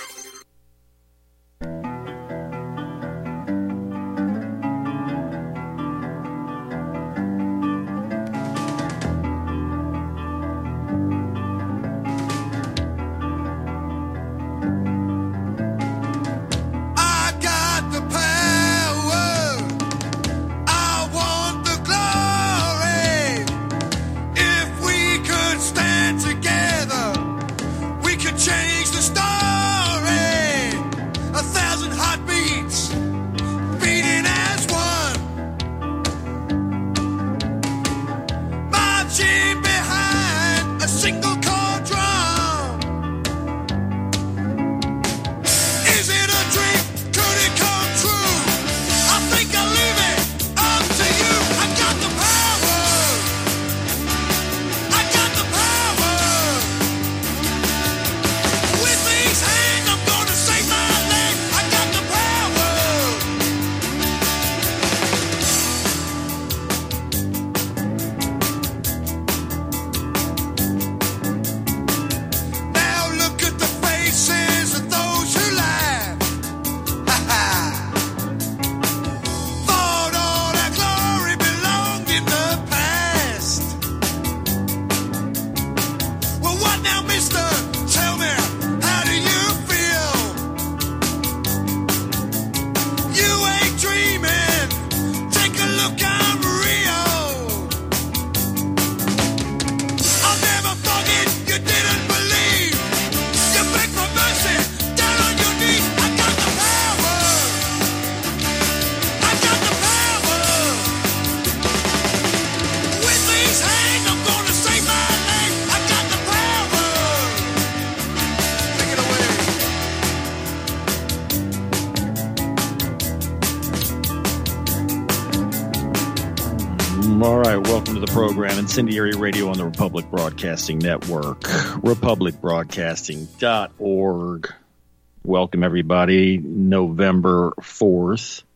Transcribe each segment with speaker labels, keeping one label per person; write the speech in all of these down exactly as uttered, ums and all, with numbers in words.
Speaker 1: Program Incendiary Radio on the Republic Broadcasting Network, republic broadcasting dot org. Welcome, everybody. November fourth,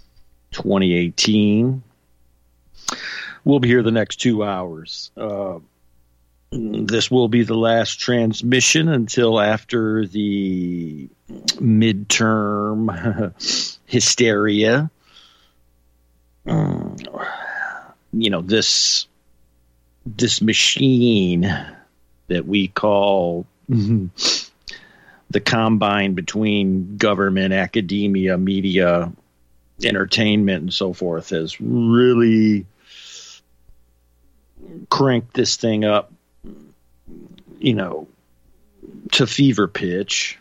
Speaker 1: twenty eighteen. We'll be here the next two hours. Uh, this will be the last transmission until after the midterm hysteria. Um, you know, this this machine that we call the combine between government, academia, media, entertainment, and so forth has really cranked this thing up, you know, to fever pitch,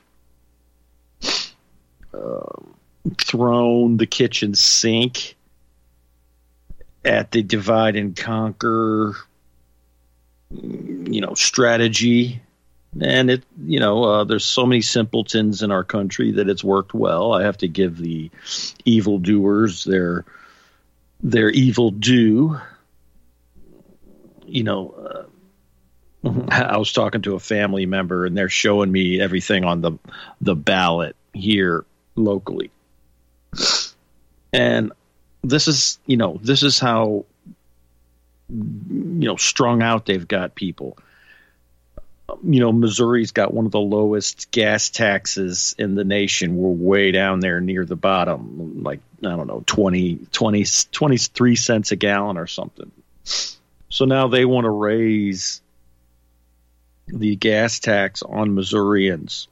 Speaker 1: uh, thrown the kitchen sink at the divide and conquer, you know, strategy. And it, you know, uh, there's so many simpletons in our country that it's worked well. I have to give the evildoers their their evil due. You know, uh, I was talking to a family member, and they're showing me everything on the the ballot here locally, and this is, you know, this is how, you know, strung out they've got people. You know, Missouri's got one of the lowest gas taxes in the nation. We're way down there near the bottom, like, I don't know, twenty, twenty, twenty-three cents a gallon or something. So now they want to raise the gas tax on Missourians.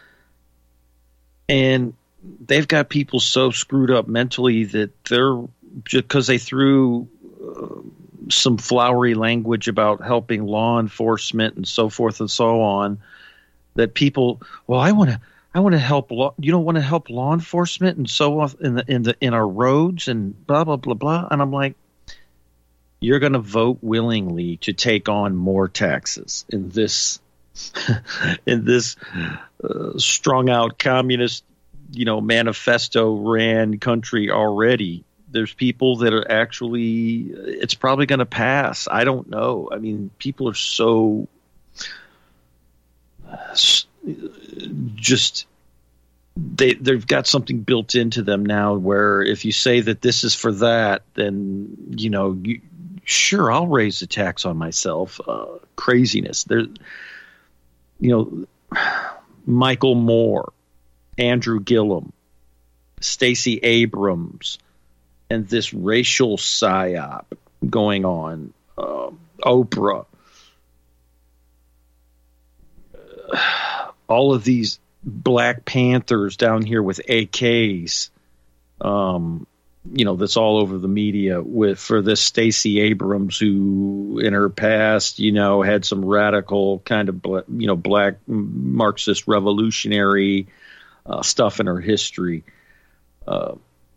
Speaker 1: And they've got people so screwed up mentally that they're, just because they threw uh, some flowery language about helping law enforcement and so forth and so on, that people, well, I want to, I want to help law, you don't want to help law enforcement and so on in the in the in our roads and blah blah blah blah. And I'm like, you're going to vote willingly to take on more taxes in this in this uh, strung out communist, you know, manifesto ran country already. There's people that are actually, it's probably going to pass. I don't know. I mean, people are so just, they, they've got something built into them now where if you say that this is for that, then, you know, you, sure, I'll raise the tax on myself. Uh, craziness. There, you know, Michael Moore, Andrew Gillum, Stacey Abrams, and this racial psyop going on. Uh, Oprah. Uh, all of these Black Panthers down here with A Ks. Um, you know, that's all over the media with for this Stacey Abrams, who in her past, you know, had some radical kind of, you know, black Marxist revolutionary uh, stuff in her history. Uh,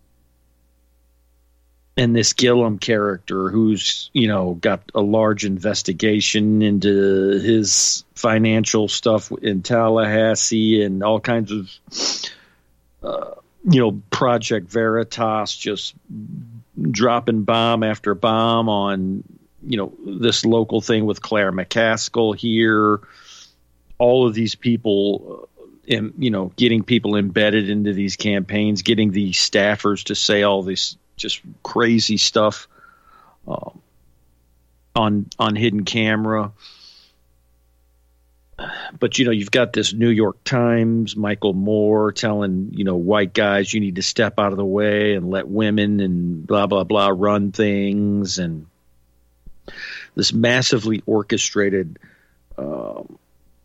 Speaker 1: and this Gillum character, who's, you know, got a large investigation into his financial stuff in Tallahassee and all kinds of, uh, you know, Project Veritas, just dropping bomb after bomb on, you know, this local thing with Claire McCaskill here. All of these people, in, you know, getting people embedded into these campaigns, getting the staffers to say all this just crazy stuff um, on on hidden camera. But, you know, you've got this New York Times, Michael Moore telling, you know, white guys, you need to step out of the way and let women and blah, blah, blah run things. And this massively orchestrated um,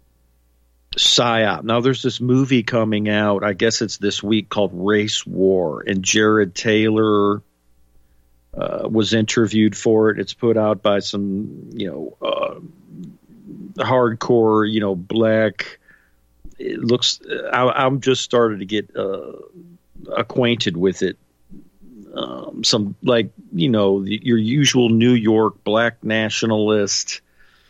Speaker 1: psyop. Now, there's this movie coming out, I guess it's this week, called Race War. And Jared Taylor uh, was interviewed for it. It's put out by some, you know, uh, hardcore, you know, black. It looks. I, I'm just started to get uh, acquainted with it. Um, some like you know the, your usual New York black nationalist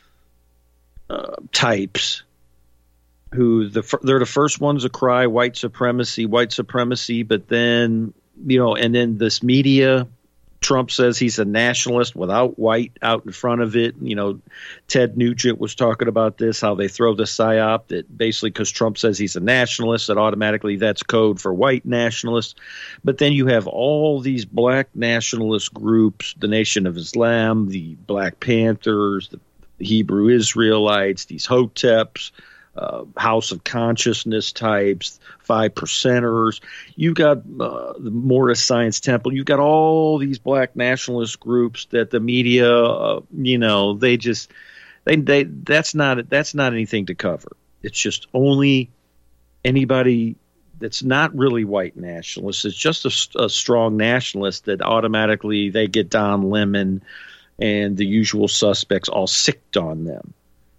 Speaker 1: uh, types who the they're the first ones to cry white supremacy, white supremacy, but then you know, and then this media. Trump says he's a nationalist without white out in front of it. You know, Ted Nugent was talking about this, how they throw the psyop that basically because Trump says he's a nationalist, that automatically that's code for white nationalists. But then you have all these black nationalist groups, the Nation of Islam, the Black Panthers, the Hebrew Israelites, these Hoteps, Uh, House of Consciousness types, five percenters. You got uh, the Morris Science Temple. You got all these black nationalist groups that the media, uh, you know, they just they they that's not that's not anything to cover. It's just only anybody that's not really white nationalist. It's just a, a strong nationalist that automatically they get Don Lemon and the usual suspects all sicked on them.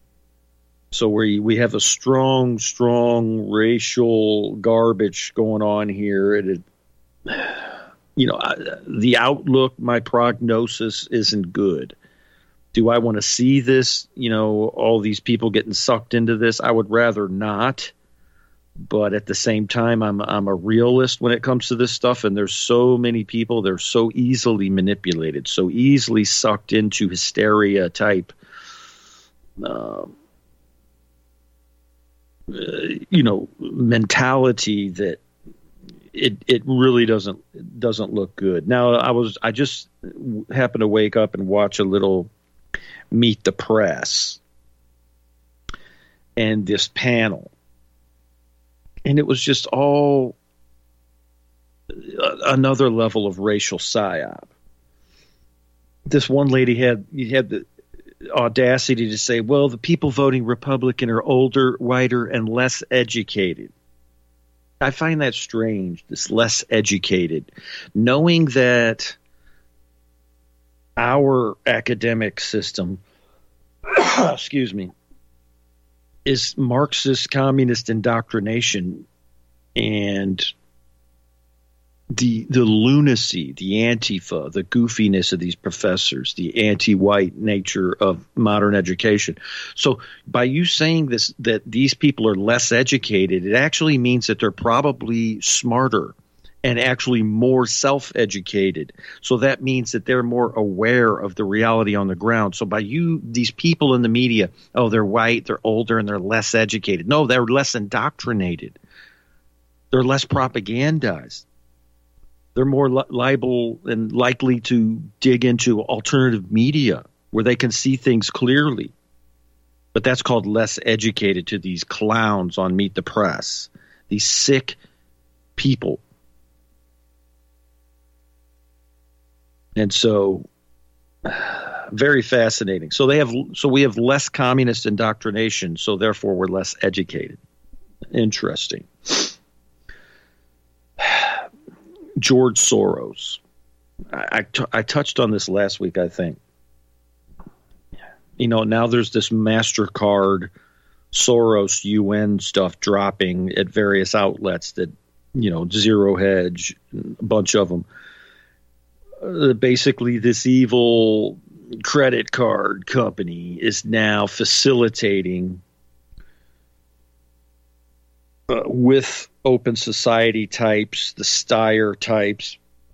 Speaker 1: So we we have a strong, strong racial garbage going on here. It, you know, I, the outlook, my prognosis isn't good. Do I want to see this? You know, all these people getting sucked into this? I would rather not. But at the same time, I'm I'm a realist when it comes to this stuff. And there's so many people. They're so easily manipulated, so easily sucked into hysteria type. Uh, Uh, you know, mentality that it it really doesn't doesn't look good. Now, I was I just happened to wake up and watch a little Meet the Press and this panel, and it was just all another level of racial psyop. This one lady had you had the audacity to say, well, the people voting Republican are older, whiter, and less educated. I find that strange, this less educated. Knowing that our academic system, excuse me, is Marxist communist indoctrination and the the lunacy, the Antifa, the goofiness of these professors, the anti-white nature of modern education. So by you saying this, that these people are less educated, it actually means that they're probably smarter and actually more self-educated. So that means that they're more aware of the reality on the ground. So by you, these people in the media, oh, they're white, they're older, and they're less educated. No, they're less indoctrinated. They're less propagandized. They're more li- liable and likely to dig into alternative media where they can see things clearly. But that's called less educated to these clowns on Meet the Press. These sick, people. And so, very fascinating. So they have, so we have less communist indoctrination. So therefore, we're less educated. Interesting. George Soros. I, I, t- I touched on this last week, I think. You know, now there's this MasterCard Soros U N stuff dropping at various outlets that, you know, Zero Hedge, a bunch of them. Uh, basically, this evil credit card company is now facilitating uh, with Open Society types, the Steyer types,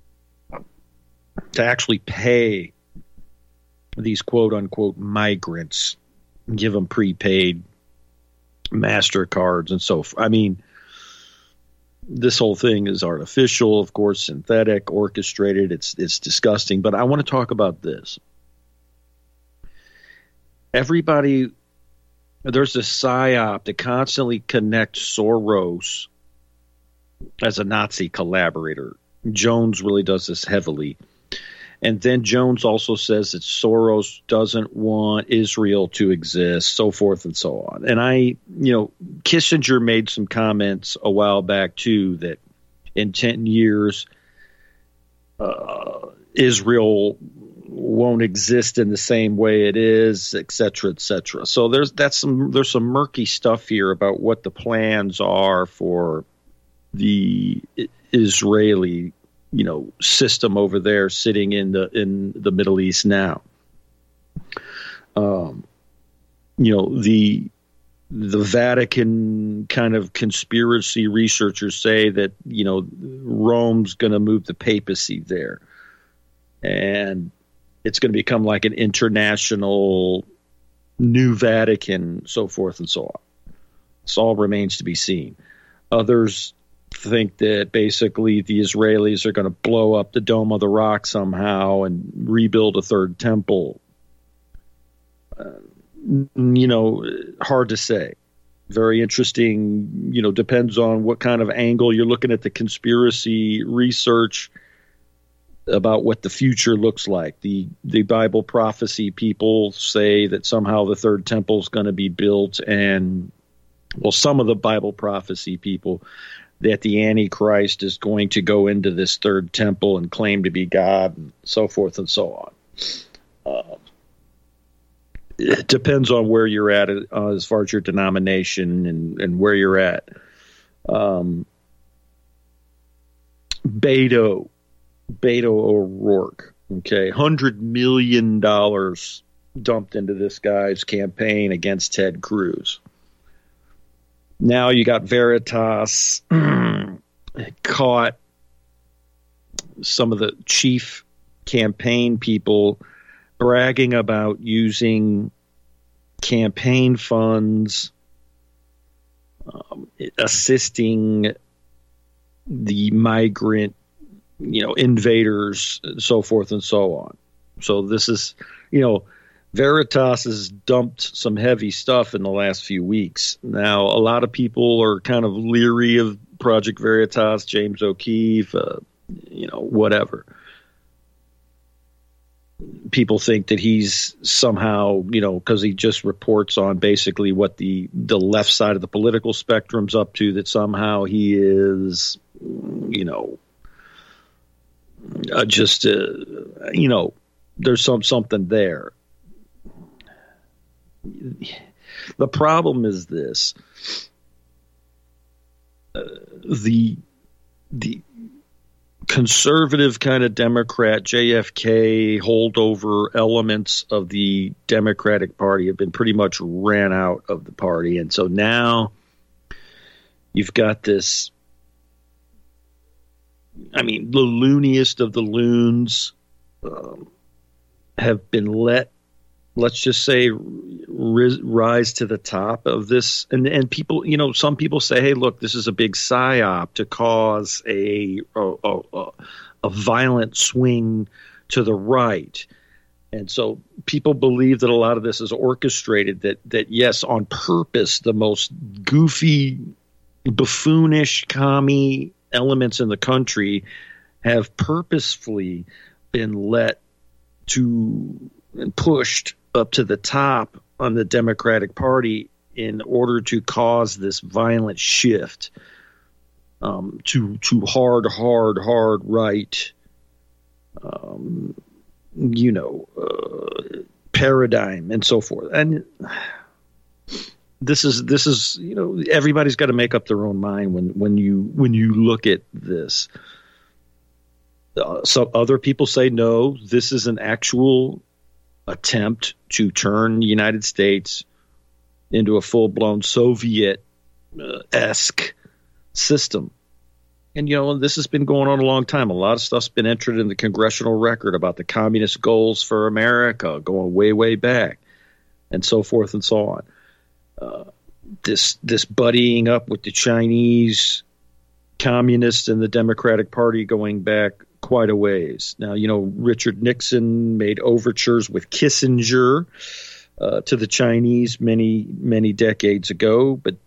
Speaker 1: to actually pay these quote-unquote migrants, give them prepaid MasterCards and so forth. I mean, this whole thing is artificial, of course, synthetic, orchestrated. It's it's disgusting. But I want to talk about this. Everybody, there's this psyop that constantly connects Soros as a Nazi collaborator. Jones really does this heavily. And then Jones also says that Soros doesn't want Israel to exist, so forth and so on. And I, you know, Kissinger made some comments a while back, too, that in ten years, uh, Israel won't exist in the same way it is, et cetera, et cetera. So there's that's some there's some murky stuff here about what the plans are for the Israeli, you know, system over there sitting in the in the Middle East now. Um, you know, the the Vatican kind of conspiracy researchers say that, you know, Rome's going to move the papacy there, and it's going to become like an international new Vatican, so forth and so on. This all remains to be seen. Others think that basically the Israelis are going to blow up the Dome of the Rock somehow and rebuild a third temple. Uh, you know, hard to say. Very interesting, you know, depends on what kind of angle you're looking at the conspiracy research about what the future looks like. The the Bible prophecy people say that somehow the third temple is going to be built, and, well, some of the Bible prophecy people, that the Antichrist is going to go into this third temple and claim to be God, and so forth and so on. Uh, it depends on where you're at uh, as far as your denomination and, and where you're at. Um, Beto, Beto O'Rourke, okay, one hundred million dollars dumped into this guy's campaign against Ted Cruz. Now you got Veritas caught some of the chief campaign people bragging about using campaign funds, um, assisting the migrant, you know, invaders, so forth and so on. So this is, you know, Veritas has dumped some heavy stuff in the last few weeks. Now, a lot of people are kind of leery of Project Veritas, James O'Keefe, uh, you know, whatever. People think that he's somehow, you know, because he just reports on basically what the, the left side of the political spectrum's up to, that somehow he is, you know, uh, just, uh, you know, there's some something there. The problem is this: uh, the the conservative kind of Democrat, J F K holdover elements of the Democratic Party have been pretty much ran out of the party, and so now you've got this. I mean, the looniest of the loons um, have been let. Let's just say, ris- rise to the top of this. And and people, you know, some people say, hey, look, this is a big psyop to cause a a, a, a violent swing to the right. And so people believe that a lot of this is orchestrated, that, that yes, on purpose, the most goofy, buffoonish, commie elements in the country have purposefully been let to and pushed up to the top on the Democratic Party in order to cause this violent shift um, to to hard, hard, hard right, um, you know, uh, paradigm and so forth. And this is this is you know everybody's got to make up their own mind when when you when you look at this. Uh, so other people say no, this is an actual attempt to turn the United States into a full-blown Soviet-esque system. And, you know, this has been going on a long time. A lot of stuff's been entered in the congressional record about the communist goals for America going way, way back, and so forth and so on. Uh, this this buddying up with the Chinese communists and the Democratic Party going back quite a ways. Now, you know, Richard Nixon made overtures with Kissinger uh, to the Chinese many, many decades ago, but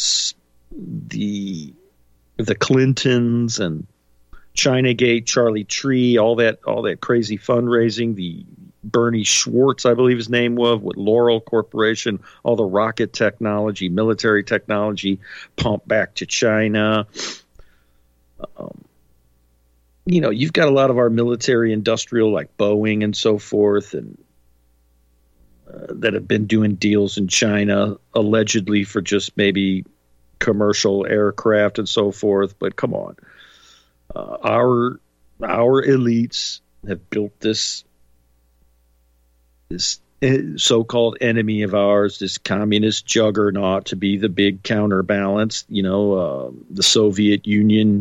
Speaker 1: the the Clintons and Chinagate, Charlie Tree, all that all that crazy fundraising, the Bernie Schwartz, I believe his name was, with Laurel Corporation, all the rocket technology, military technology pumped back to China. Um, you know, you've got a lot of our military industrial like Boeing and so forth, and uh, that have been doing deals in China allegedly for just maybe commercial aircraft and so forth. But come on, uh, our our elites have built this this so-called enemy of ours, this communist juggernaut, to be the big counterbalance. You know, uh, the Soviet Union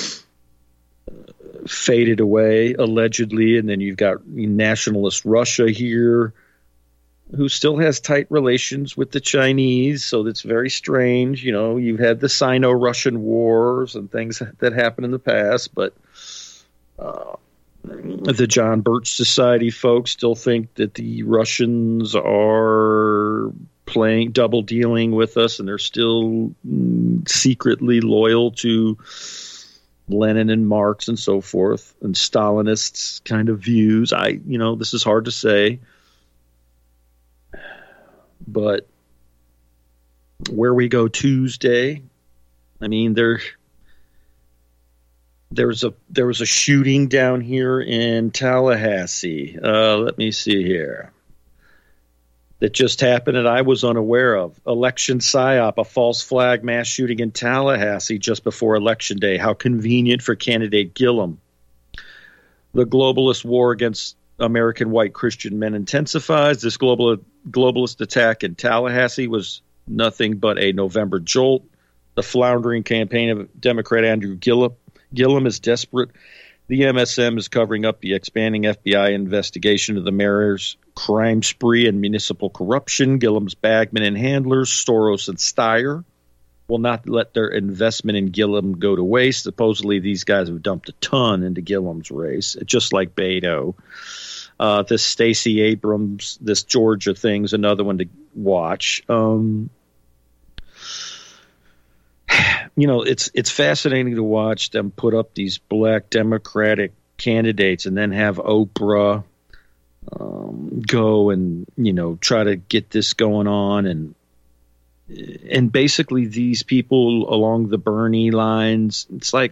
Speaker 1: faded away allegedly, and then you've got nationalist Russia here, who still has tight relations with the Chinese, so that's very strange. You know, you've had the Sino-Russian wars and things that happened in the past, but uh, the John Birch Society folks still think that the Russians are playing double dealing with us, and they're still mm, secretly loyal to Lenin and Marx and so forth, and Stalinists kind of views. I, you know, this is hard to say, but where we go Tuesday, I mean, there, there was a there was a shooting down here in Tallahassee. Uh, let me see here. That just happened and I was unaware of. Election psyop, a false flag mass shooting in Tallahassee just before Election Day. How convenient for candidate Gillum. The globalist war against American white Christian men intensifies. This global globalist attack in Tallahassee was nothing but a November jolt. The floundering campaign of Democrat Andrew Gillum, Gillum is desperate. The M S M is covering up the expanding F B I investigation of the mayor's crime spree and municipal corruption. Gillum's bagmen and handlers, Soros and Steyer, will not let their investment in Gillum go to waste. Supposedly, these guys have dumped a ton into Gillum's race, just like Beto. Uh, this Stacey Abrams, this Georgia thing's another one to watch. Um, you know, it's it's fascinating to watch them put up these black Democratic candidates and then have Oprah um, go and, you know, try to get this going on. And and basically these people along the Bernie lines, it's like,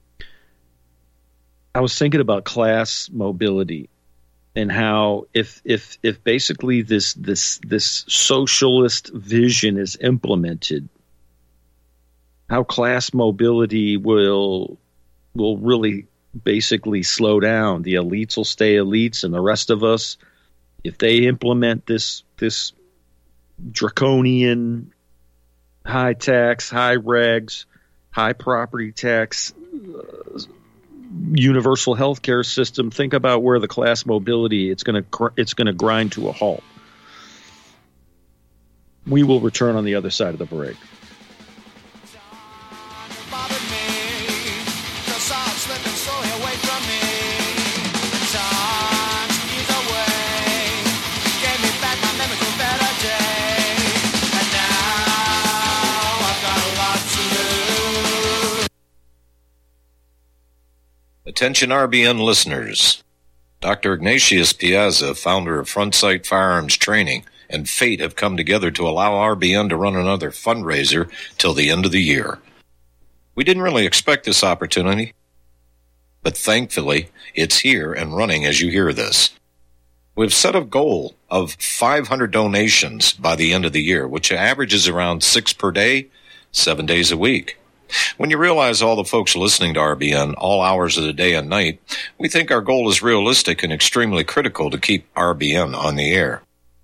Speaker 1: I was thinking about class mobility and how if if if basically this this this socialist vision is implemented, how class mobility will will really basically slow down. The elites will stay elites, and the rest of us, if they implement this this draconian high tax, high regs, high property tax, uh, universal health care system, think about where the class mobility it's going to it's going to grind to a halt. We will return on the other side of the break.
Speaker 2: Attention R B N listeners. Doctor Ignatius Piazza, founder of Front Sight Firearms Training, and fate have come together to allow R B N to run another fundraiser till the end of the year. We didn't really expect this opportunity, but thankfully it's here and running as you hear this. We've set a goal of five hundred donations by the end of the year, which averages around six per day, seven days a week. When you realize all the folks listening to R B N all hours of the day and night, we think our goal is realistic and extremely critical to keep R B N on the air.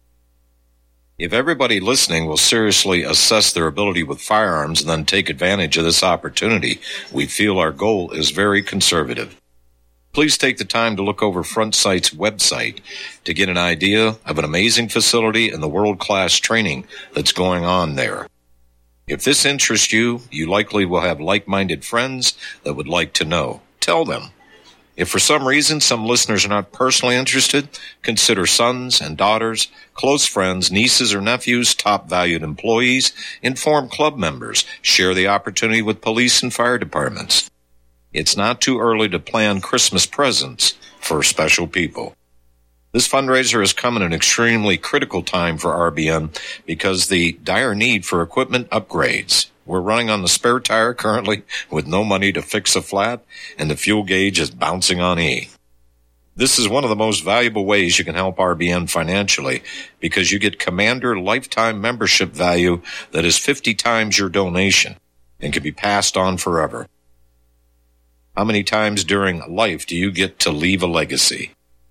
Speaker 2: If everybody listening will seriously assess their ability with firearms and then take advantage of this opportunity, we feel our goal is very conservative. Please take the time to look over Front Sight's website to get an idea of an amazing facility and the world-class training that's going on there. If this interests you, you likely will have like-minded friends that would like to know. Tell them. If for some reason some listeners are not personally interested, consider sons and daughters, close friends, nieces or nephews, top valued employees, inform club members, share the opportunity with police and fire departments. It's not too early to plan Christmas presents for special people. This fundraiser has come at an extremely critical time for R B N because the dire need for equipment upgrades. We're running on the spare tire currently with no money to fix a flat, and the fuel gauge is bouncing on E. This is one of the most valuable ways you can help R B N financially because you get Commander lifetime membership value that is fifty times your donation and can be passed on forever. How many times during life do you get to leave a legacy?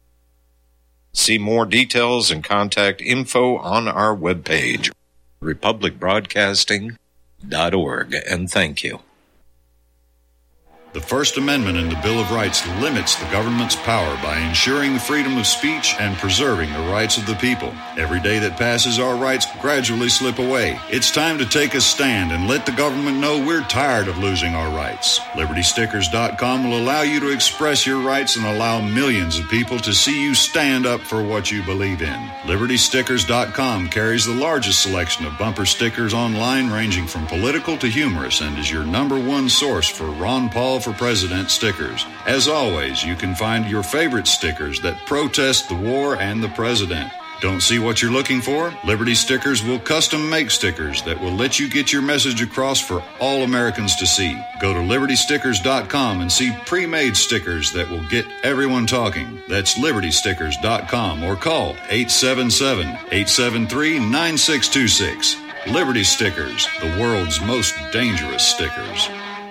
Speaker 2: See more details and contact info on our webpage, republic broadcasting dot org, and thank you.
Speaker 3: The First Amendment in the Bill of Rights limits the government's power by ensuring the freedom of speech and preserving the rights of the people. Every day that passes, our rights gradually slip away. It's time to take a stand and let the government know we're tired of losing our rights. Liberty Stickers dot com will allow you to express your rights and allow millions of people to see you stand up for what you believe in. Liberty Stickers dot com carries the largest selection of bumper stickers online, ranging from political to humorous, and is your number one source for Ron Paul for President stickers. As always, you can find your favorite stickers that protest the war and the president. Don't see what you're looking for? Liberty Stickers will custom make stickers that will let you get your message across for all Americans to see. Go to Liberty Stickers dot com and see pre-made stickers that will get everyone talking. That's Liberty Stickers dot com or call eight seven seven, eight seven three, nine six two six. Liberty Stickers, the world's most dangerous stickers.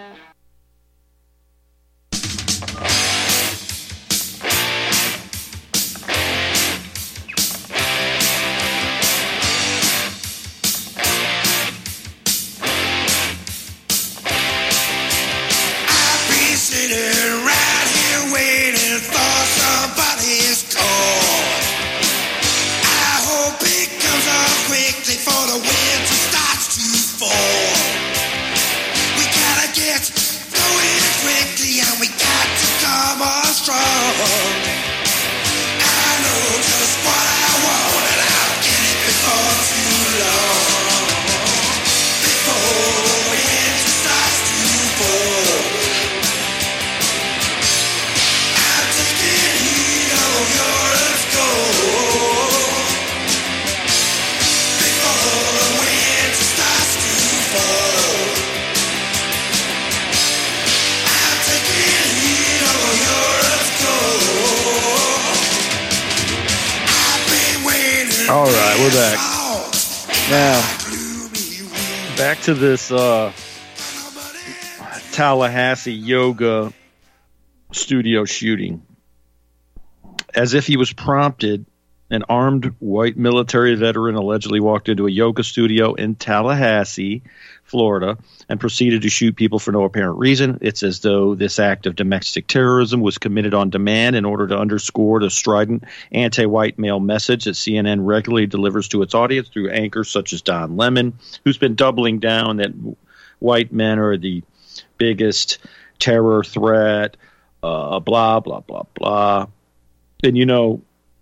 Speaker 1: All right, we're back. Now, back to this uh, Tallahassee yoga studio shooting. As if he was prompted, an armed white military veteran allegedly walked into a yoga studio in Tallahassee, Florida, and proceeded to shoot people for no apparent reason. It's as though this act of domestic terrorism was committed on demand in order to underscore the strident anti-white male message that C N N regularly delivers to its audience through anchors such as Don Lemon, who's been doubling down that white men are the biggest terror threat, uh, blah, blah, blah, blah. And, you know,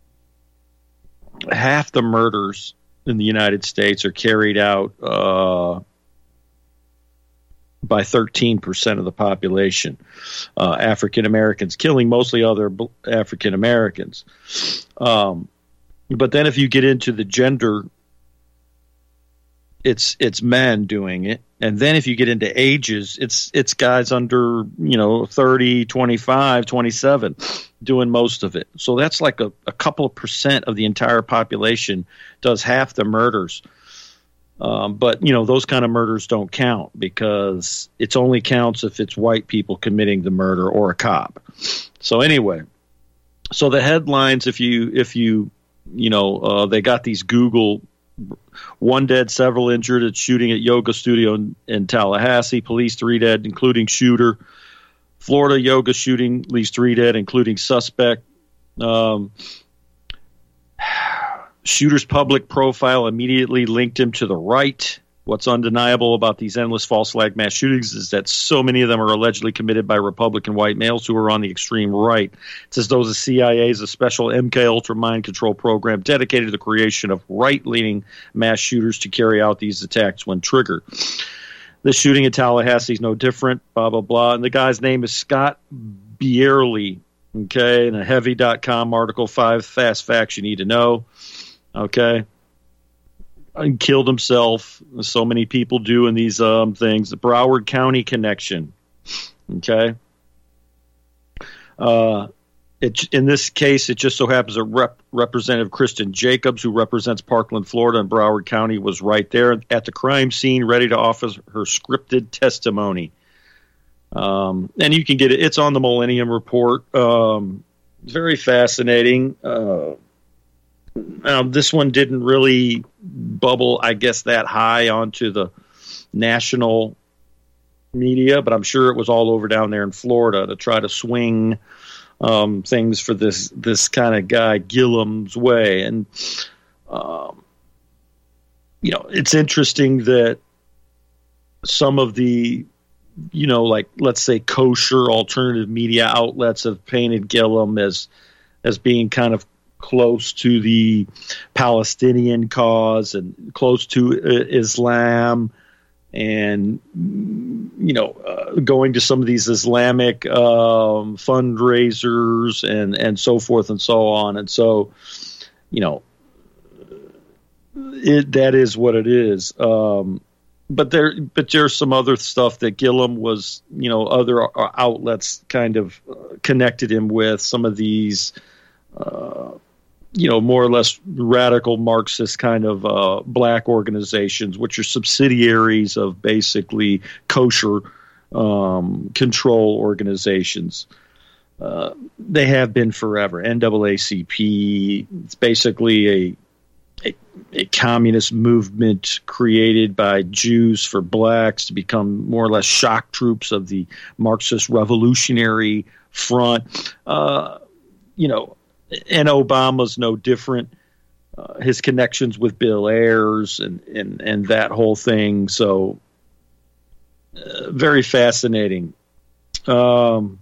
Speaker 1: half the murders in the United States are carried out uh, by thirteen percent of the population, uh, African Americans, killing mostly other African Americans. Um, but then if you get into the gender, it's it's men doing it. And then if you get into ages, it's it's guys under, you know, thirty, twenty-five, twenty-seven doing most of it. So that's like a, a couple of percent of the entire population does half the murders. Um, but, you know, those kind of murders don't count because it only counts if it's white people committing the murder or a cop. So anyway, so the headlines, if you, if you, you know, uh, they got these Google, one dead, several injured at shooting at yoga studio in, in Tallahassee, police three dead, including shooter. Florida yoga shooting, at least three dead, including suspect. Um, Shooter's public profile immediately linked him to the right. What's undeniable about these endless false flag mass shootings is that so many of them are allegedly committed by Republican white males who are on the extreme right. It's as though the C I A is a special M K Ultra mind control program dedicated to the creation of right-leaning mass shooters to carry out these attacks when triggered. The shooting at Tallahassee is no different, blah, blah, blah. And the guy's name is Scott Bierly, okay, in a heavy dot com article, five fast facts you need to know. Okay, and killed himself. So many people do in these um, things. The Broward County connection. Okay, uh, it in this case, it just so happens that Rep, Representative Kristen Jacobs, who represents Parkland, Florida, and Broward County, was right there at the crime scene, ready to offer her scripted testimony. Um, and you can get it; it's on the Millennium Report. Um, very fascinating. Uh, Um, this one didn't really bubble, I guess, that high onto the national media, but I'm sure it was all over down there in Florida to try to swing um, things for this this kind of guy Gillum's way. And um, you know, it's interesting that some of the, you know, like let's say kosher alternative media outlets have painted Gillum as as being kind of close to the Palestinian cause and close to uh, Islam, and you know, uh, going to some of these Islamic um, fundraisers and and so forth and so on. And so, you know, it, that is what it is. Um, but there, but there's some other stuff that Gillum was, you know, other outlets kind of connected him with. Some of these. Uh, you know, more or less radical Marxist kind of uh, black organizations, which are subsidiaries of basically kosher um, control organizations. Uh, they have been forever. N double A C P, it's basically a, a, a communist movement created by Jews for blacks to become more or less shock troops of the Marxist Revolutionary Front. Uh, you know, And Obama's no different. Uh, his connections with Bill Ayers and, and, and that whole thing. So uh, very fascinating. Um,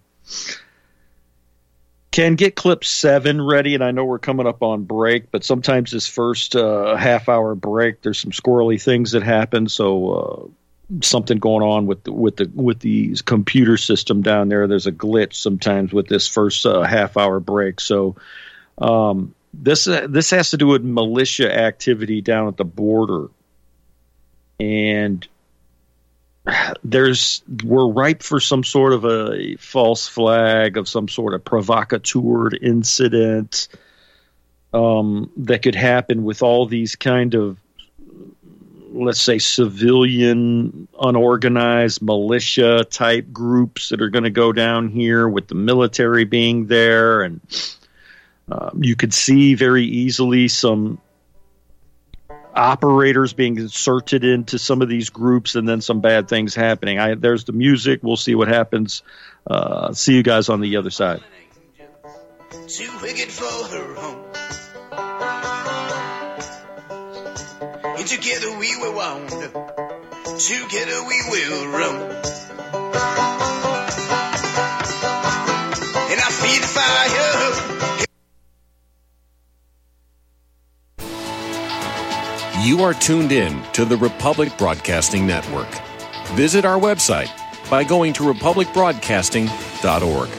Speaker 1: Ken, get clip seven ready. And I know we're coming up on break, but sometimes this first uh, half hour break, there's some squirrely things that happen. So uh, something going on with the, with the with the computer system down there. There's a glitch sometimes with this first uh, half hour break. So um, this uh, this has to do with militia activity down at the border, and there's we're ripe for some sort of a false flag of some sort of provocateur incident um, that could happen with all these kind of, let's say, civilian, unorganized militia type groups that are going to go down here with the military being there. And uh, you could see very easily some operators being inserted into some of these groups and then some bad things happening. I, there's the music. We'll see what happens. Uh, see you guys on the other side.
Speaker 4: Too wicked for her home. And together we will wound, together we will roam. And I feel the fire.
Speaker 5: You are tuned in to the Republic Broadcasting Network. Visit our website by going to republic broadcasting dot org.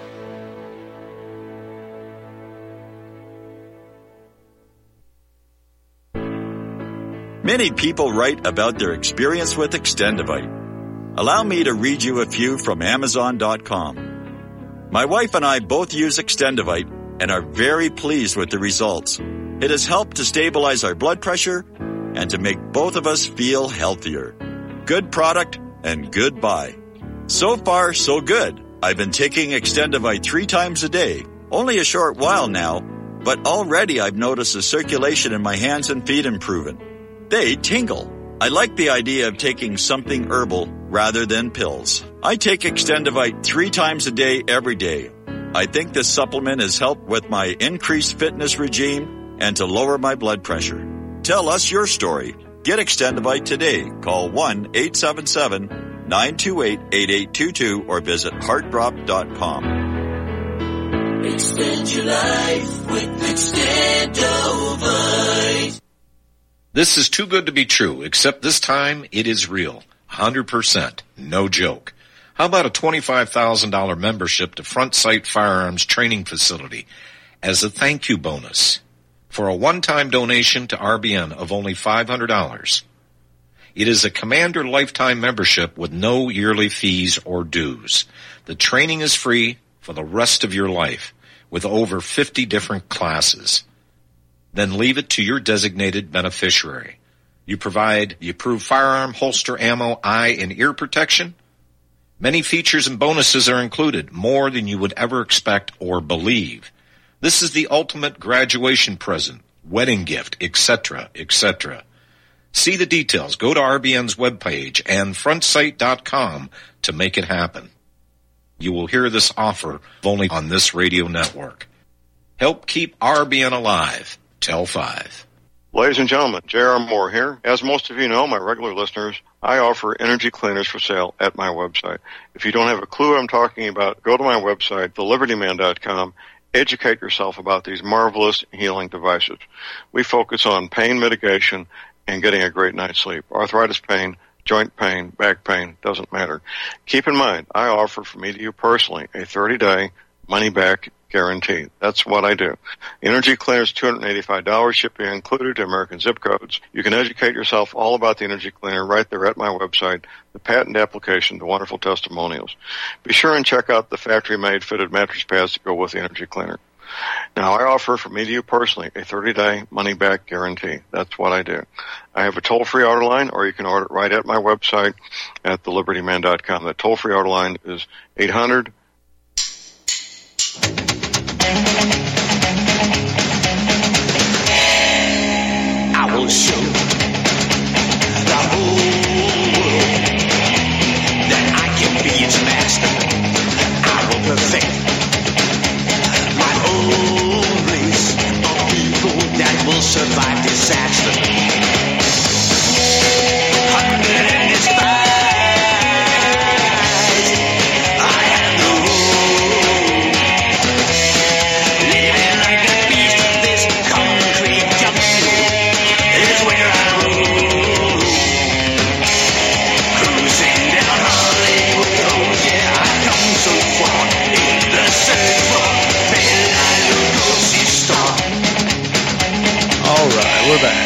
Speaker 6: Many people write about their experience with Extendivite. Allow me to read you a few from amazon dot com. My wife and I both use Extendivite and are very pleased with the results. It has helped to stabilize our blood pressure and to make both of us feel healthier. Good product and good buy. So far, so good. I've been taking Extendivite three times a day, only a short while now, but already I've noticed the circulation in my hands and feet improving. They tingle. I like the idea of taking something herbal rather than pills. I take Extendivite three times a day every day. I think this supplement has helped with my increased fitness regime and to lower my blood pressure. Tell us your story. Get Extendivite today. Call one eight seven seven, nine two eight, eight eight two two or visit heart drop dot com.
Speaker 7: Extend your life with Extendivite.
Speaker 2: This is too good to be true, except this time it is real. one hundred percent. No joke. How about a twenty-five thousand dollars membership to Front Sight Firearms Training Facility as a thank you bonus for a one-time donation to R B N of only five hundred dollars? It is a Commander lifetime membership with no yearly fees or dues. The training is free for the rest of your life with over fifty different classes. Then leave it to your designated beneficiary. You provide the approved firearm, holster, ammo, eye, and ear protection. Many features and bonuses are included, more than you would ever expect or believe. This is the ultimate graduation present, wedding gift, et cetera, et cetera. See the details. Go to R B N's webpage and front sight dot com to make it happen. You will hear this offer only on this radio network. Help keep R B N alive. Tell five.
Speaker 8: Ladies and gentlemen, J R. Moore here. As most of you know, my regular listeners, I offer energy cleaners for sale at my website. If you don't have a clue what I'm talking about, go to my website, the liberty man dot com. Educate yourself about these marvelous healing devices. We focus on pain mitigation and getting a great night's sleep. Arthritis pain, joint pain, back pain, doesn't matter. Keep in mind, I offer for me to you personally a thirty-day money-back guarantee. That's what I do. Energy Cleaners, two hundred eighty-five dollars, shipping included to American zip codes. You can educate yourself all about the Energy Cleaner right there at my website, the patent application, the wonderful testimonials. Be sure and check out the factory-made fitted mattress pads that go with the Energy Cleaner. Now, I offer for me to you personally a thirty-day money-back guarantee. That's what I do. I have a toll-free order line, or you can order it right at my website at the liberty man dot com. The toll-free order line is eight hundred
Speaker 7: I will show the whole world that I can be its master. I will perfect my own race of people that will survive disaster. Hundred and despise.
Speaker 1: We're back.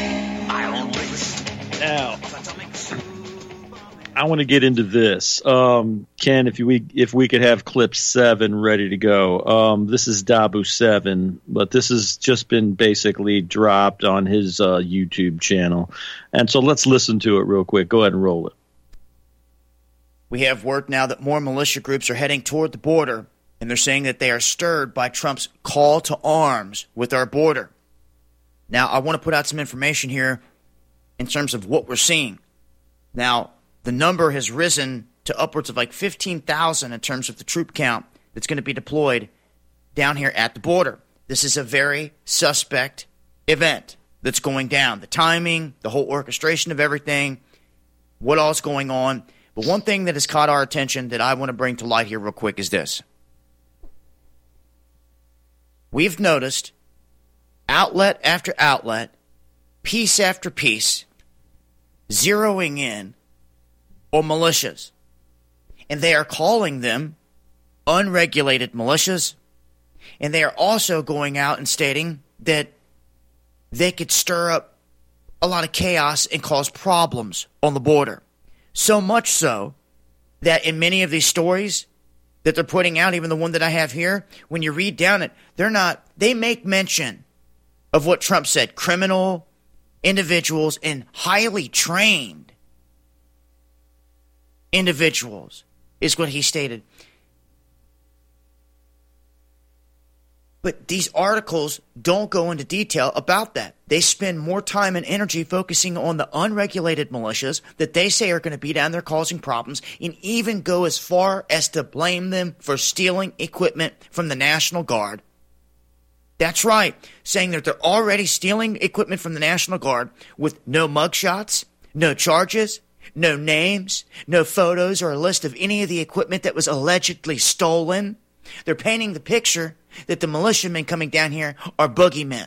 Speaker 1: Now, I want to get into this. Um, Ken, if you, we if we could have clip seven ready to go. Um, this is Dabu seven, but this has just been basically dropped on his uh, YouTube channel. And so let's listen to it real quick. Go ahead and roll it.
Speaker 9: We have word now that more militia groups are heading toward the border, and they're saying that they are stirred by Trump's call to arms with our border. Now, I want to put out some information here in terms of what we're seeing. Now, the number has risen to upwards of like fifteen thousand in terms of the troop count that's going to be deployed down here at the border. This is a very suspect event that's going down. The timing, the whole orchestration of everything, what all's going on. But one thing that has caught our attention that I want to bring to light here real quick is this. We've noticed outlet after outlet, piece after piece, zeroing in or militias. And they are calling them unregulated militias. And they are also going out and stating that they could stir up a lot of chaos and cause problems on the border. So much so that in many of these stories that they're putting out, even the one that I have here, when you read down it, they're not, they make mention of what Trump said, criminal individuals and highly trained individuals is what he stated. But these articles don't go into detail about that. They spend more time and energy focusing on the unregulated militias that they say are going to be down there causing problems, and even go as far as to blame them for stealing equipment from the National Guard. That's right, saying that they're already stealing equipment from the National Guard with no mugshots, no charges, no names, no photos or a list of any of the equipment that was allegedly stolen. They're painting the picture that the militiamen coming down here are boogeymen.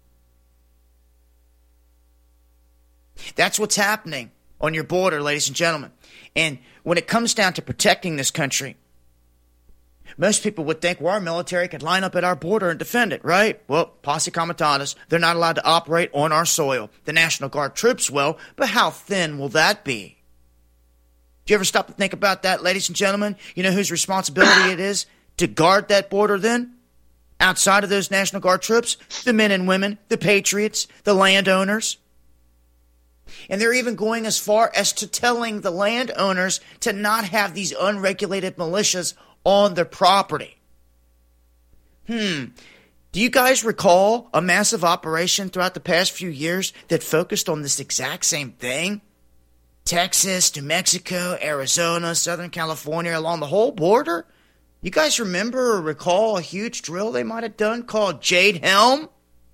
Speaker 9: That's what's happening on your border, ladies and gentlemen. And when it comes down to protecting this country, most people would think, well, our military could line up at our border and defend it, right? Well, posse comitatus, they're not allowed to operate on our soil. The National Guard troops will, but how thin will that be? Do you ever stop to think about that, ladies and gentlemen? You know whose responsibility it is to guard that border then? Outside of those National Guard troops, the men and women, the patriots, the landowners. And they're even going as far as to telling the landowners to not have these unregulated militias on their property. Hmm. Do you guys recall a massive operation throughout the past few years that focused on this exact same thing? Texas, New Mexico, Arizona, Southern California, along the whole border? You guys remember or recall a huge drill they might have done called Jade Helm?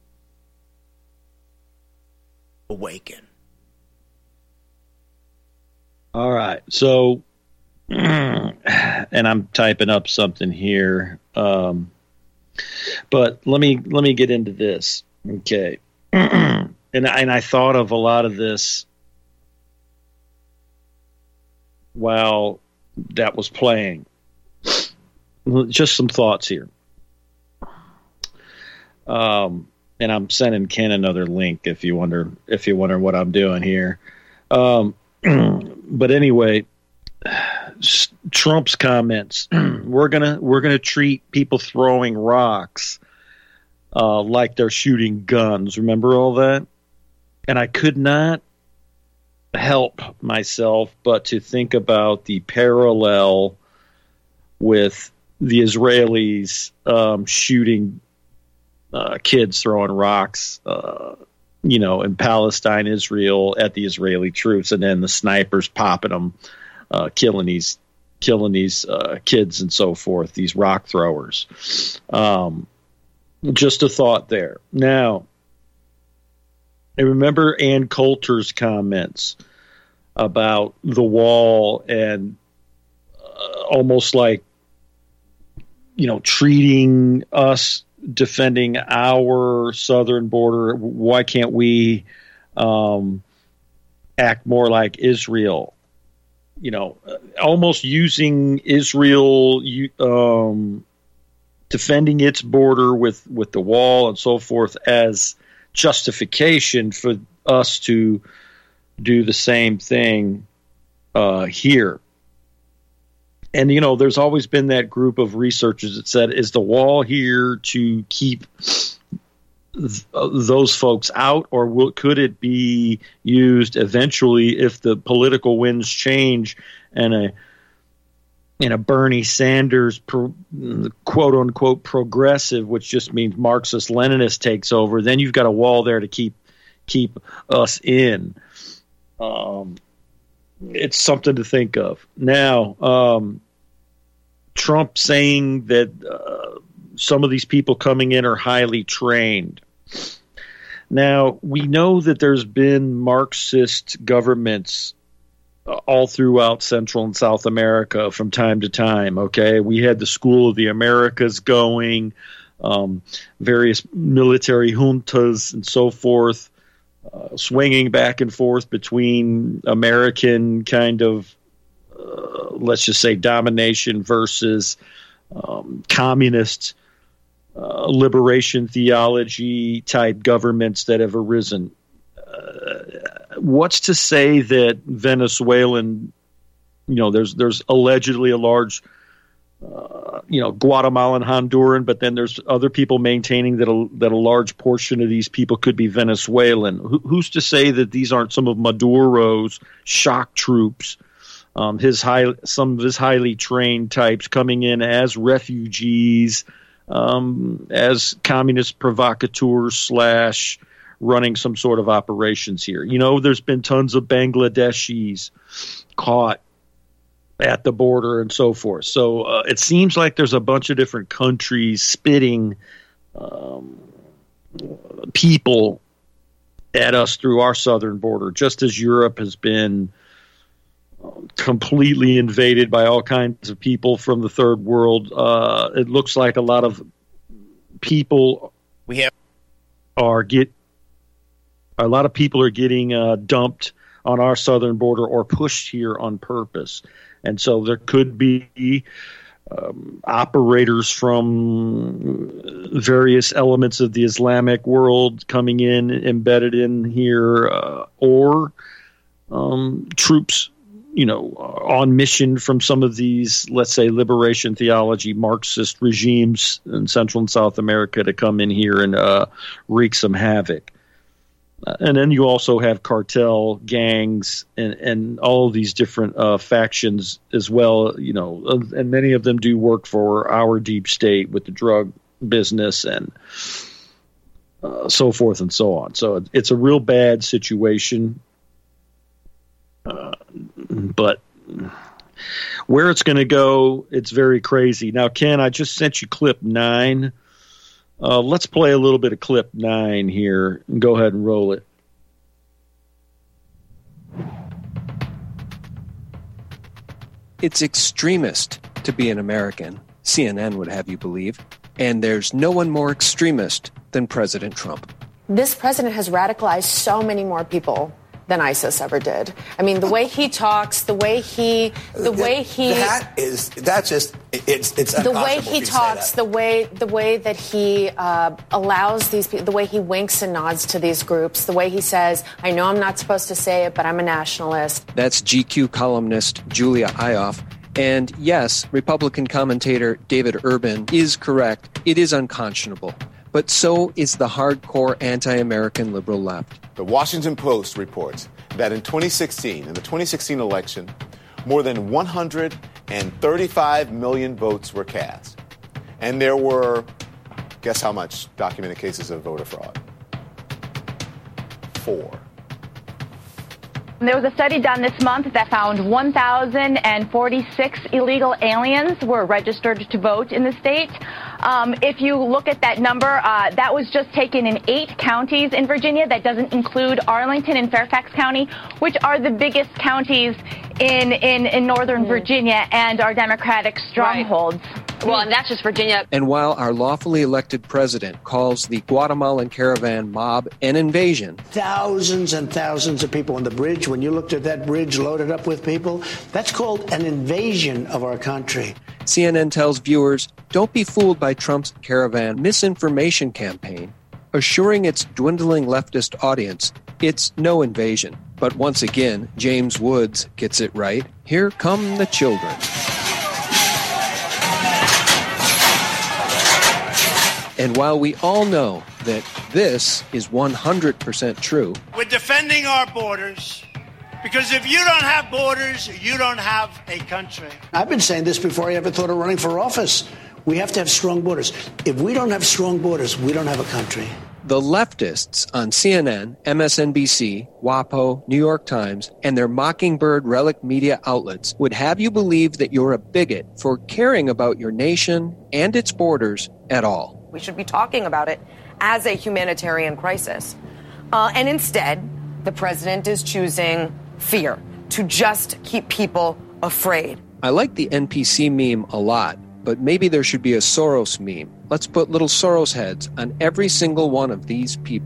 Speaker 9: Awaken.
Speaker 1: All right. So, and I'm typing up something here. Um, but let me let me get into this. Okay. and and I thought of a lot of this while that was playing. Just some thoughts here. Um, and I'm sending Ken another link if you wonder if you wonder what I'm doing here. Um, but anyway, Trump's comments. we're gonna we're gonna treat people throwing rocks uh, like they're shooting guns. Remember all that? And I could not help myself but to think about the parallel with the Israelis um, shooting uh, kids throwing rocks, uh, you know, in Palestine, Israel, at the Israeli troops, and then the snipers popping them, uh, killing these, killing these uh, kids and so forth. These rock throwers. Um, just a thought there. Now, I remember Ann Coulter's comments about the wall and uh, almost like, you know, treating us defending our southern border. Why can't we um, act more like Israel? You know, almost using Israel, um, defending its border with, with the wall and so forth as justification for us to do the same thing uh, here. And, you know, there's always been that group of researchers that said, is the wall here to keep th- those folks out, or will, could it be used eventually if the political winds change and a and a Bernie Sanders pro, quote unquote progressive, which just means Marxist Leninist, takes over? Then you've got a wall there to keep keep us in. Um, it's something to think of. Now, um, Trump saying that uh, some of these people coming in are highly trained. Now, we know that there's been Marxist governments uh, all throughout Central and South America from time to time, okay? We had the School of the Americas going, um, various military juntas and so forth, uh, swinging back and forth between American kind of uh, let's just say, domination versus um, communist uh, liberation theology type governments that have arisen. Uh, what's to say that Venezuelan, you know, there's there's allegedly a large, uh, you know, Guatemalan, Honduran, but then there's other people maintaining that a, that a large portion of these people could be Venezuelan. Who, who's to say that these aren't some of Maduro's shock troops, um, his high, some of his highly trained types coming in as refugees, um, as communist provocateurs slash running some sort of operations here. You know, there's been tons of Bangladeshis caught at the border and so forth. So uh, it seems like there's a bunch of different countries spitting um, people at us through our southern border, just as Europe has been um, completely invaded by all kinds of people from the third world. Uh, it looks like a lot of people
Speaker 9: we have
Speaker 1: are get a lot of people are getting uh, dumped on our southern border or pushed here on purpose. And so there could be um, operators from various elements of the Islamic world coming in, embedded in here, uh, or um, troops, you know, on mission from some of these, let's say, liberation theology, Marxist regimes in Central and South America to come in here and uh, wreak some havoc. Uh, and then you also have cartel gangs and, and all of these different uh, factions as well, you know, uh, and many of them do work for our deep state with the drug business and uh, so forth and so on. So it, it's a real bad situation. Uh, but where it's going to go, it's very crazy. Now, Ken, I just sent you clip nine. Uh, let's play a little bit of clip nine here and go ahead and roll it.
Speaker 10: It's extremist to be an American, C N N would have you believe, and there's no one more extremist than President Trump.
Speaker 11: This president has radicalized so many more people than ISIS ever did. I mean, the way he talks, the way he, the way he,
Speaker 12: that is, that's just, it's, it's
Speaker 11: the way he talks, the way, the way that he uh, allows these people, the way he winks and nods to these groups, the way he says, I know I'm not supposed to say it, but I'm a nationalist.
Speaker 10: That's G Q columnist Julia Ioffe. And yes, Republican commentator David Urban is correct. It is unconscionable. But so is the hardcore anti-American liberal left.
Speaker 13: The Washington Post reports that in twenty sixteen, in the twenty sixteen election, more than one hundred thirty-five million votes were cast. And there were, guess how much documented cases of voter fraud? Four.
Speaker 14: There was a study done this month that found one thousand forty-six illegal aliens were registered to vote in the state. Um, if you look at that number, uh, that was just taken in eight counties in Virginia. That doesn't include Arlington and Fairfax County, which are the biggest counties in, in, in northern mm. Virginia and are Democratic strongholds.
Speaker 15: Right. Well, and that's just Virginia.
Speaker 10: And while our lawfully elected president calls the Guatemalan caravan mob an invasion,
Speaker 16: thousands and thousands of people on the bridge, when you looked at that bridge loaded up with people, that's called an invasion of our country.
Speaker 10: C N N tells viewers, don't be fooled by Trump's caravan misinformation campaign, assuring its dwindling leftist audience it's no invasion. But once again, James Woods gets it right. Here come the children. And while we all know that this is one hundred percent true,
Speaker 17: we're defending our borders because if you don't have borders, you don't have a country.
Speaker 16: I've been saying this before I ever thought of running for office. We have to have strong borders. If we don't have strong borders, we don't have a country.
Speaker 10: The leftists on C N N, M S N B C, WAPO, New York Times, and their Mockingbird relic media outlets would have you believe that you're a bigot for caring about your nation and its borders at all.
Speaker 18: We should be talking about it as a humanitarian crisis. Uh, and instead, the president is choosing fear to just keep people afraid.
Speaker 10: I like the N P C meme a lot, but maybe there should be a Soros meme. Let's put little Soros heads on every single one of these people.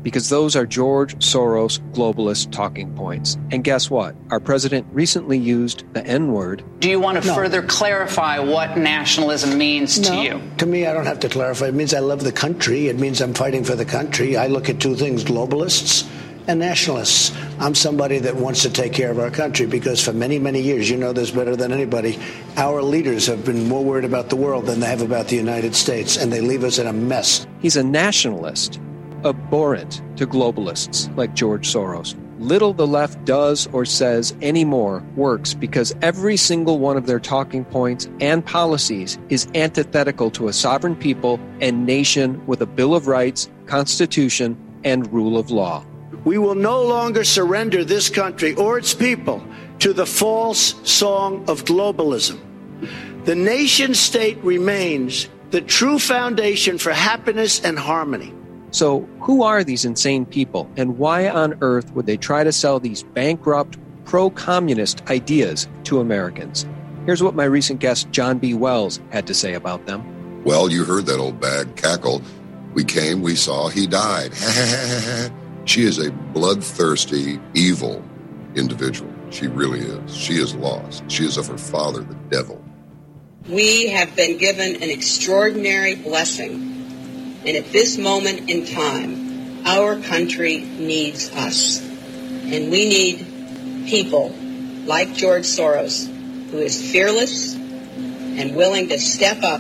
Speaker 10: because those are George Soros globalist talking points. And guess what? Our president recently used the N-word.
Speaker 19: Do you want to
Speaker 16: No.
Speaker 19: further clarify what nationalism means to
Speaker 16: No,
Speaker 19: you?
Speaker 16: To me, I don't have to clarify. It means I love the country. It means I'm fighting for the country. I look at two things, globalists and nationalists. I'm somebody that wants to take care of our country because for many, many years, you know this better than anybody, our leaders have been more worried about the world than they have about the United States, and they leave us in a mess.
Speaker 10: He's a nationalist, abhorrent to globalists like George Soros. Little the left does or says anymore works because every single one of their talking points and policies is antithetical to a sovereign people and nation with a Bill of Rights, Constitution, and rule of law.
Speaker 16: We will no longer surrender this country or its people to the false song of globalism. The nation state remains the true foundation for happiness and harmony.
Speaker 10: So who are these insane people, and why on earth would they try to sell these bankrupt, pro-communist ideas to Americans? Here's what my recent guest John B. Wells had to say about them.
Speaker 20: Well, you heard that old bag cackle. We came, we saw, he died. She is a bloodthirsty, evil individual. She really is. She is lost. She is of her father, the devil.
Speaker 21: We have been given an extraordinary blessing. And at this moment in time, our country needs us. And we need people like George Soros, who is fearless and willing to step up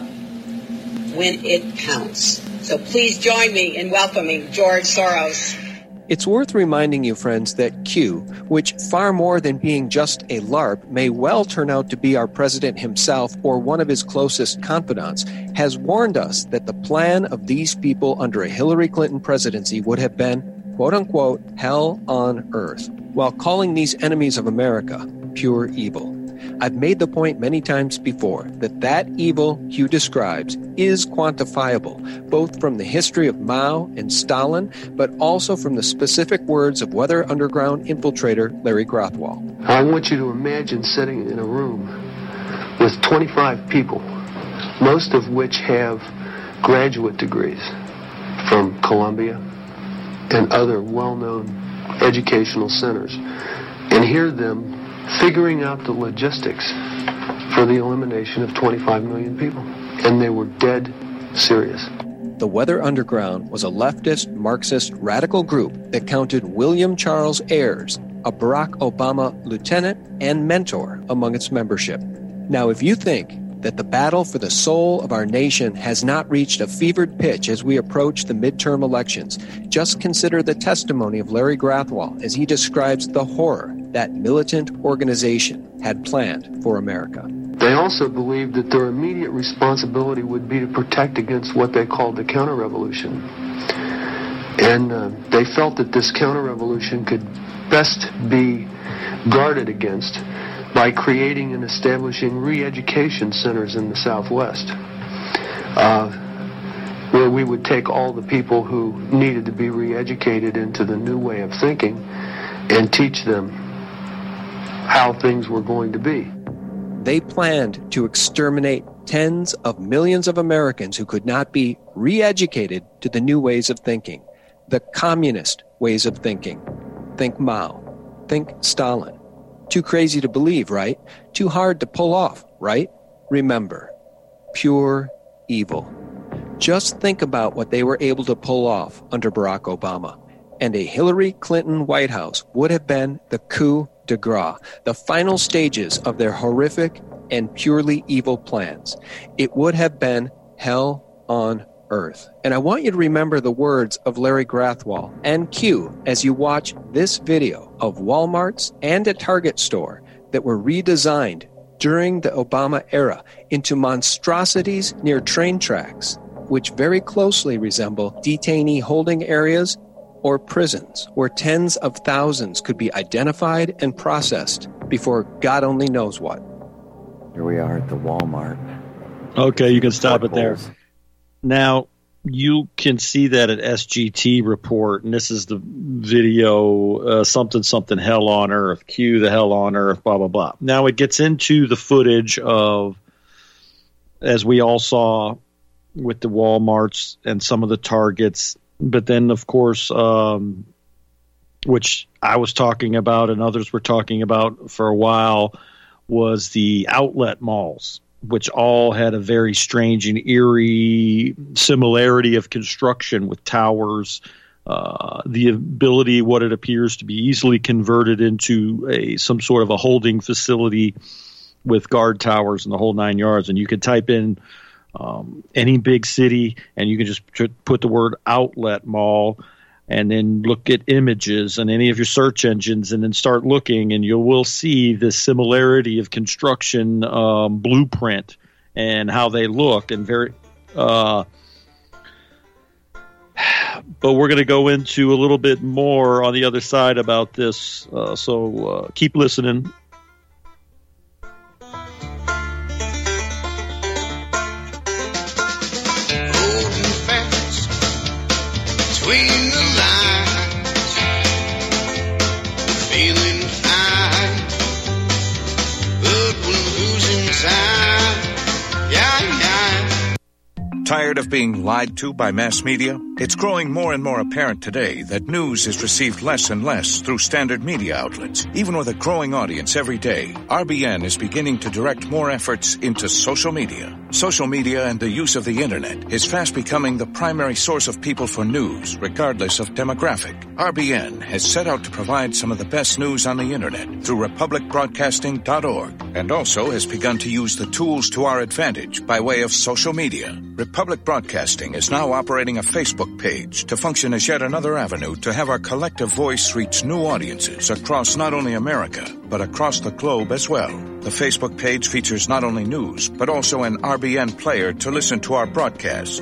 Speaker 21: when it counts. So please join me in welcoming George Soros.
Speaker 10: It's worth reminding you, friends, that Q, which far more than being just a LARP may well turn out to be our president himself or one of his closest confidants, has warned us that the plan of these people under a Hillary Clinton presidency would have been, quote-unquote, hell on earth, while calling these enemies of America pure evil. I've made the point many times before that that evil Q describes is quantifiable, both from the history of Mao and Stalin, but also from the specific words of Weather Underground infiltrator Larry Grothwall.
Speaker 22: I want you to imagine sitting in a room with twenty-five people, most of which have graduate degrees from Columbia and other well-known educational centers, and hear them figuring out the logistics for the elimination of twenty-five million people. And they were dead serious.
Speaker 10: The Weather Underground was a leftist, Marxist, radical group that counted William Charles Ayers, a Barack Obama lieutenant and mentor, among its membership. Now, if you think that the battle for the soul of our nation has not reached a fevered pitch as we approach the midterm elections, just consider the testimony of Larry Grothwall as he describes the horror that militant organization had planned for America.
Speaker 22: They also believed that their immediate responsibility would be to protect against what they called the counter-revolution. And uh, they felt that this counter-revolution could best be guarded against by creating and establishing re-education centers in the Southwest, uh, where we would take all the people who needed to be re-educated into the new way of thinking and teach them how things were going to be.
Speaker 10: They planned to exterminate tens of millions of Americans who could not be re-educated to the new ways of thinking, the communist ways of thinking. Think Mao. Think Stalin. Too crazy to believe, right? Too hard to pull off, right? Remember, pure evil. Just think about what they were able to pull off under Barack Obama. And a Hillary Clinton White House would have been the coup de grace, the final stages of their horrific and purely evil plans. It would have been hell on earth. And I want you to remember the words of Larry Grothwall and Q as you watch this video of Walmarts and a Target store that were redesigned during the Obama era into monstrosities near train tracks, which very closely resemble detainee holding areas or prisons where tens of thousands could be identified and processed before God only knows what.
Speaker 23: Here we are at the Walmart.
Speaker 1: Okay, you can stop it there. Now, you can see that at S G T report, and this is the video, uh, something, something, hell on earth, Q the hell on earth, blah, blah, blah. Now, it gets into the footage of, as we all saw with the Walmarts and some of the Targets, but then, of course, um, which I was talking about and others were talking about for a while, was the outlet malls, which all had a very strange and eerie similarity of construction with towers, uh, the ability, what it appears to be easily converted into a some sort of a holding facility with guard towers and the whole nine yards. And you could type in um, any big city and you can just put the word outlet mall and then look at images and any of your search engines and then start looking, and you will see the similarity of construction um, blueprint and how they look. And very, uh, but we're going to go into a little bit more on the other side about this. Uh, so uh, keep listening.
Speaker 7: Between the lines, feeling fine, but we're losing time. Yeah, yeah.
Speaker 3: Tired of being lied to by mass media? It's growing more and more apparent today that news is received less and less through standard media outlets. Even with a growing audience every day, R B N is beginning to direct more efforts into social media. Social media and the use of the internet is fast becoming the primary source of people for news, regardless of demographic. R B N has set out to provide some of the best news on the internet through republic broadcasting dot org, and also has begun to use the tools to our advantage by way of social media. Republic Broadcasting is now operating a Facebook page to function as yet another avenue to have our collective voice reach new audiences across not only America, but across the globe as well. The Facebook page features not only news, but also an R B N player to listen to our broadcast.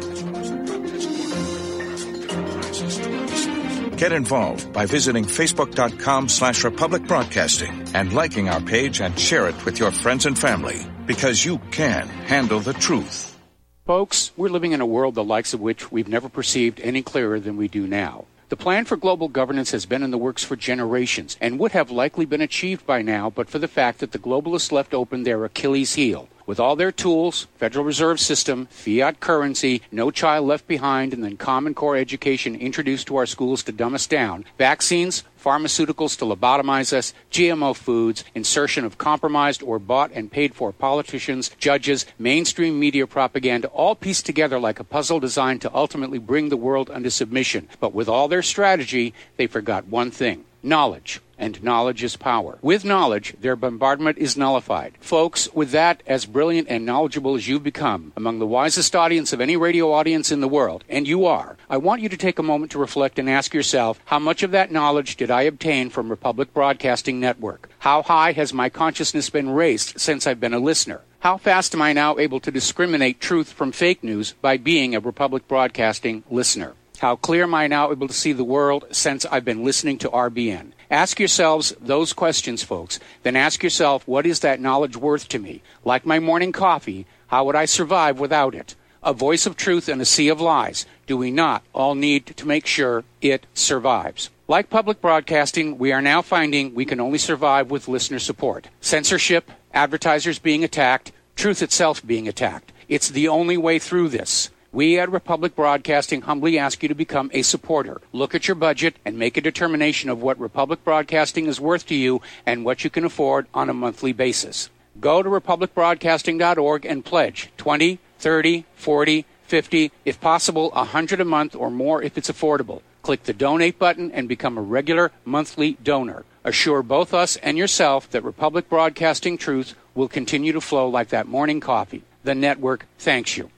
Speaker 3: Get involved by visiting facebook.com slash Republic Broadcasting and liking our page and share it with your friends and family, because you can handle the truth.
Speaker 4: Folks, we're living in a world the likes of which we've never perceived any clearer than we do now. The plan for global governance has been in the works for generations and would have likely been achieved by now but for the fact that the globalists left open their Achilles heel. With all their tools, Federal Reserve System, fiat currency, no child left behind, and then Common Core education introduced to our schools to dumb us down, vaccines, pharmaceuticals to lobotomize us, G M O foods, insertion of compromised or bought and paid for politicians, judges, mainstream media propaganda, all pieced together like a puzzle designed to ultimately bring the world under submission. But with all their strategy, they forgot one thing: knowledge. And knowledge is power. With knowledge, their bombardment is nullified. Folks, with that, as brilliant and knowledgeable as you've become, among the wisest audience of any radio audience in the world, and you are, I want you to take a moment to reflect and ask yourself, how much of that knowledge did I obtain from Republic Broadcasting Network? How high has my consciousness been raised since I've been a listener? How fast am I now able to discriminate truth from fake news by being a Republic Broadcasting listener? How clear am I now able to see the world since I've been listening to R B N? Ask yourselves those questions, folks. Then ask yourself, what is that knowledge worth to me? Like my morning coffee, how would I survive without it? A voice of truth in a sea of lies. Do we not all need to make sure it survives? Like public broadcasting, we are now finding we can only survive with listener support. Censorship, advertisers being attacked, truth itself being attacked. It's the only way through this. We at Republic Broadcasting humbly ask you to become a supporter. Look at your budget and make a determination of what Republic Broadcasting is worth to you and what you can afford on a monthly basis. Go to republic broadcasting dot org and pledge twenty, thirty, forty, fifty, if possible one hundred a month or more if it's affordable. Click the donate button and become a regular monthly donor. Assure both us and yourself that Republic Broadcasting truth will continue to flow like that morning coffee. The network thanks you.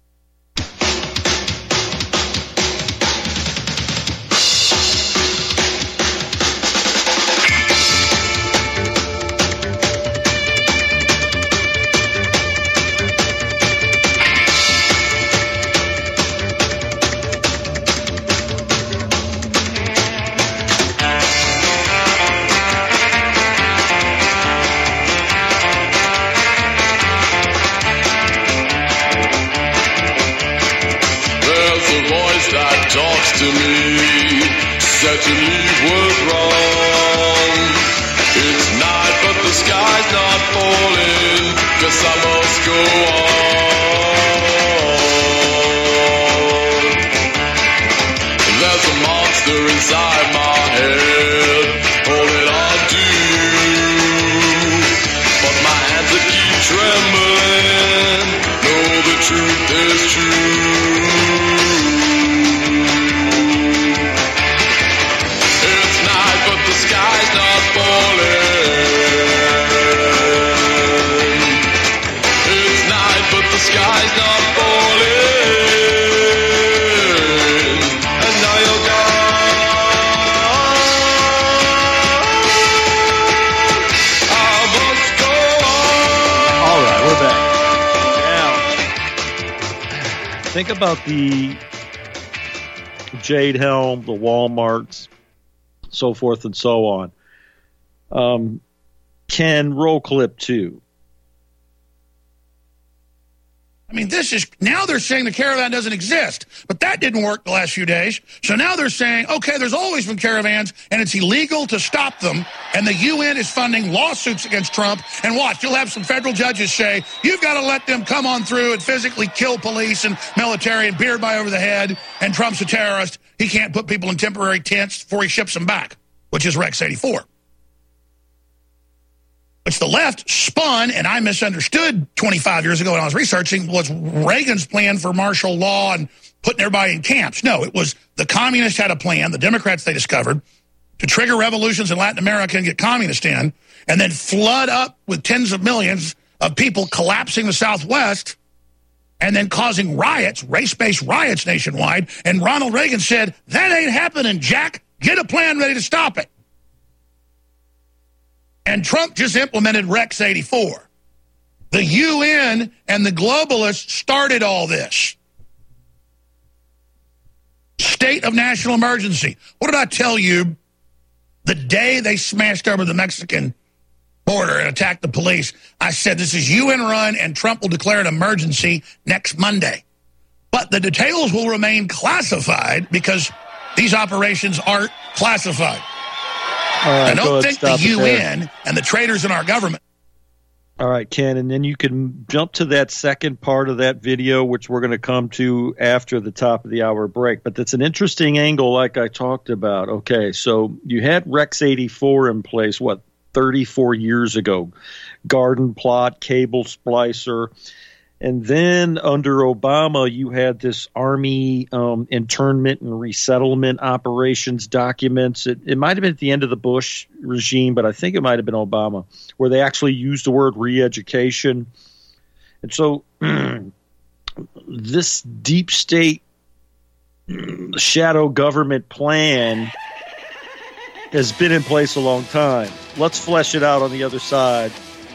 Speaker 7: Talks to me, said to leave was wrong. It's night but the sky's not falling, guess I must go on. monster inside my head, holding on to you. But my hands that keep trembling, know the truth is true. It's night, but the sky's not falling. It's night, but the sky's not falling. And now you're gone. I must go on.
Speaker 1: All right, we're back. Now, think about the Jade Helm, the Walmarts, so forth and so on. Um, Ken, roll clip two.
Speaker 2: I mean, this is, now they're saying the caravan doesn't exist, but that didn't work the last few days. So now they're saying, okay, there's always been caravans, and it's illegal to stop them, and the U N is funding lawsuits against Trump. And watch, you'll have some federal judges say, you've got to let them come on through and physically kill police and military and beard by over the head, and Trump's a terrorist. He can't put people in temporary tents before he ships them back, which is Rex eighty-four. Which the left spun, and I misunderstood twenty-five years ago when I was researching, was Reagan's plan for martial law and putting everybody in camps. No, it was the communists had a plan, the Democrats they discovered, to trigger revolutions in Latin America and get communists in, and then flood up with tens of millions of people collapsing the Southwest and then causing riots, race-based riots nationwide. And Ronald Reagan said, that ain't happening, Jack. Get a plan ready to stop it. And Trump just implemented Rex eighty-four. The U N and the globalists started all this. State of national emergency. What did I tell you the day they smashed over the Mexican border and attacked the police? I said this is U N run and Trump will declare an emergency next Monday. But the details will remain classified because these operations aren't classified.
Speaker 1: All right,
Speaker 2: I don't think the U
Speaker 1: it
Speaker 2: N and the traitors in our government.
Speaker 1: All right, Ken, and then you can jump to that second part of that video, which we're going to come to after the top of the hour break. But that's an interesting angle like I talked about. Okay, so you had Rex eighty-four in place, what, thirty-four years ago. Garden plot, cable splicer. And then under Obama, you had this Army um, internment and resettlement operations documents. It, it might have been at the end of the Bush regime, but I think it might have been Obama, where they actually used the word re-education. And so this deep state shadow government plan has been in place a long time. Let's flesh it out on the other side.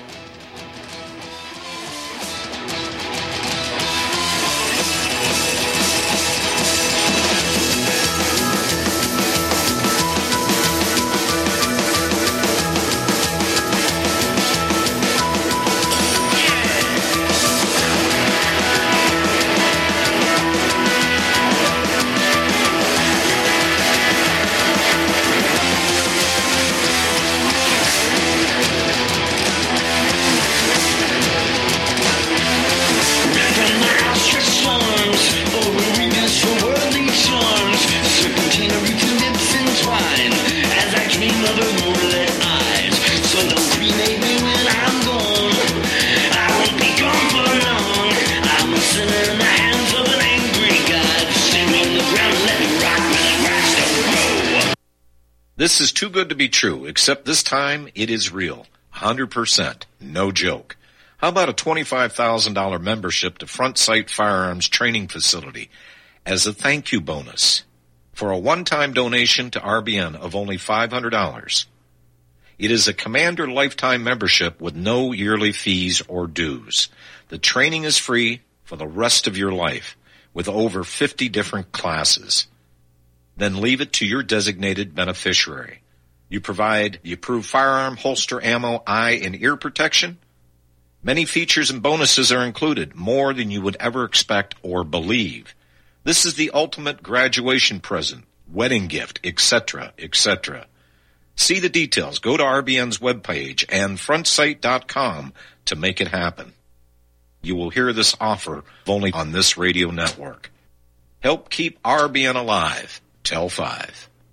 Speaker 5: This is too good to be true, except this time it is real. one hundred percent. No joke. How about a twenty-five thousand dollars membership to Front Sight Firearms Training Facility as a thank you bonus for a one-time donation to R B N of only five hundred dollars? It is a Commander lifetime membership with no yearly fees or dues. The training is free for the rest of your life with over fifty different classes. Then leave it to your designated beneficiary. You provide the approved firearm, holster, ammo, eye, and ear protection. Many features and bonuses are included, more than you would ever expect or believe. This is the ultimate graduation present, wedding gift, et cetera, et cetera. See the details. Go to R B N's webpage and front sight dot com to make it happen. You will hear this offer only on this radio network. Help keep R B N alive. Tell five.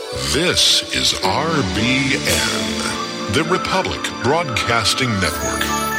Speaker 6: This is R B N, the Republic Broadcasting Network.